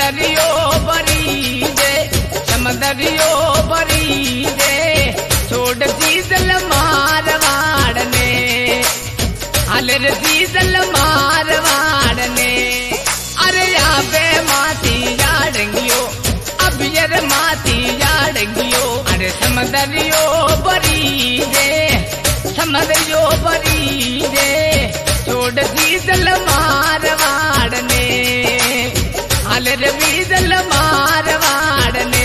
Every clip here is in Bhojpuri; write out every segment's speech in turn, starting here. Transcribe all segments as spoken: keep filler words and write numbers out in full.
समंदरियो बरी दे समंदरियो बरी दे छोड़ सीजल मारवाड़ ने हलर सीजल मारवाड़ ने अरे याबे माती याडंगियो अब यार माती याडंगियो अरे समंदरियो बरी दे समंदरियो बरी दे छोड़ सीजल मारवाड़ ने हलर सीजल मारवाड़ ने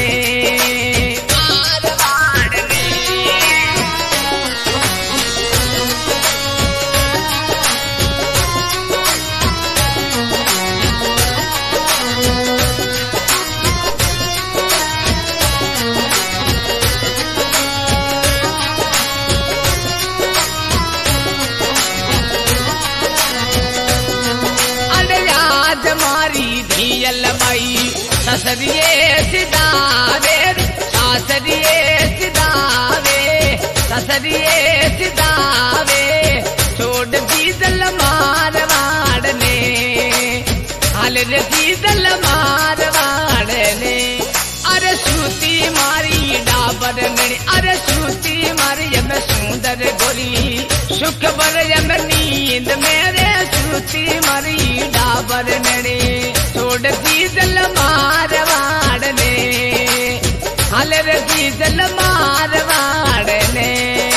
ससरिये सिदावे सासरिये सिदावे ससरिये सिदावे छोड़ सीजल मारवाड़ ने हलर सीजल मारवाड़ ने अरे सूती मारी डाबर ने अरे सूती मारी यम सुंदर गोरी सुख बर यम नींद मेरे सूती मारी डाबर ने छोड़ सीजल मारवाड़ ने हलर सीजल मारवाड़ ने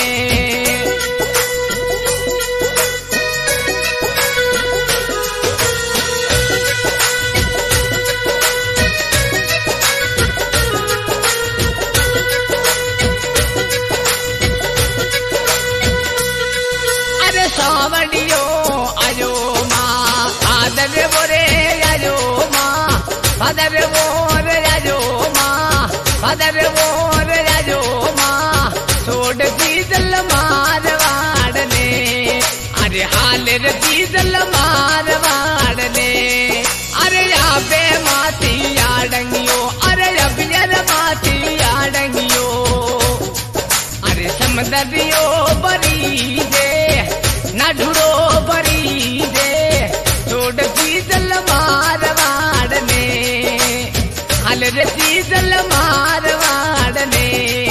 अरे सावड़ियो आयो माँ आदर बोरे आयो फदर वोर राजो माँ फदर वोर राजो माँ छोड़ सीजल मारवाड़ ने अरे हालर सीजल मारवाड़ ने अरे याबे माती याडंगियो अरे अबियर माती याडंगियो अरे समंदरियो बरी दे न ढूढ़ो बरी दे छोड़ सीजल मारवाड़ ने हलर सीजल मारवाड़ ने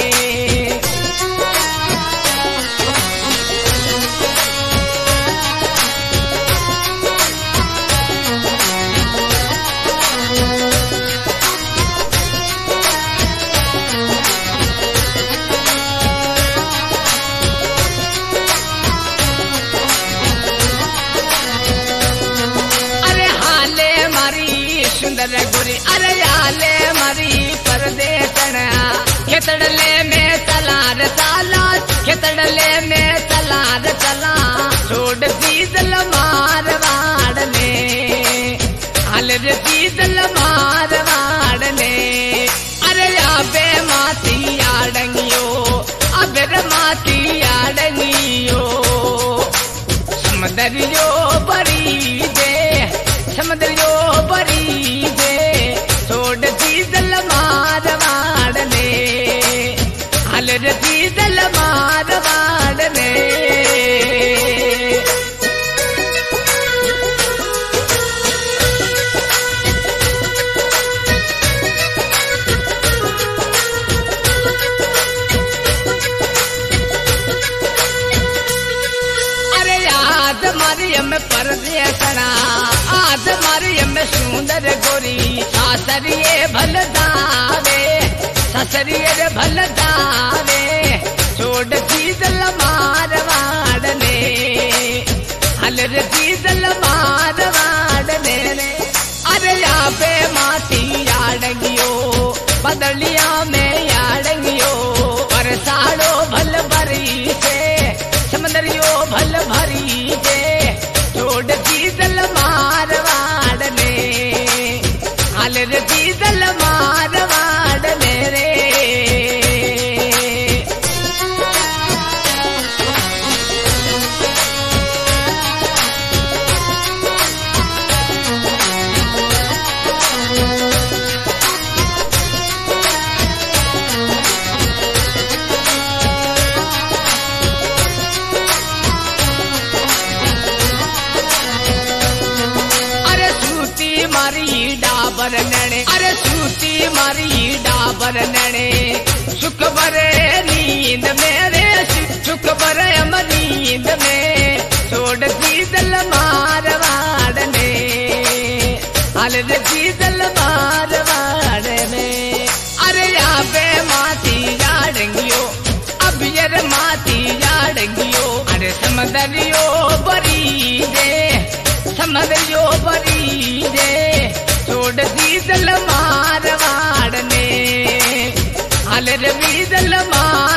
सुंदर गोरी अरे याले मरी परदेसना खेतड़ले में तलार ताला खेतड़ले में तलार तला छोड़ सीजल मारवाड़ ने हलर सीजल मारवाड़ ने अरे याबे माती याडंगियो अबेर माती याडंगियो समंदरियो बरी दे समंदरियो बरी दे छोड़ सीजल मारवाड़ ने हलर सीजल मारवाड़ ने अरे याद मरियम परदेसना आज मरियम सुंदर गोरी सासरिये भल दावे ससरिये भल दावे छोड़ सीजल मारवाड़ ने हलर सीजल मारवाड़ ने अरे याबे माती याडंगियो बदलिया में याडंगियो परसाड़ो भल भरी से समंदरियो भल भरी से छोड़ सीजल मारवाड़ ने हलर सीजल मारवाड़ ने रे सूती मारी डाबर नैने सुख भरे नींद मेरे सुख भरे हम नींद में छोड़ दी दल मारवाड़ ने हाल दी दल मारवाड़ में अरे यहाँ पे माती जाड़ेंगियो अब यार माती जाड़ेंगियो अरे समदरियो बरी दे समदरियो बरी दे छोड़ दी दल मारवाड़ ने हाल दी दल मार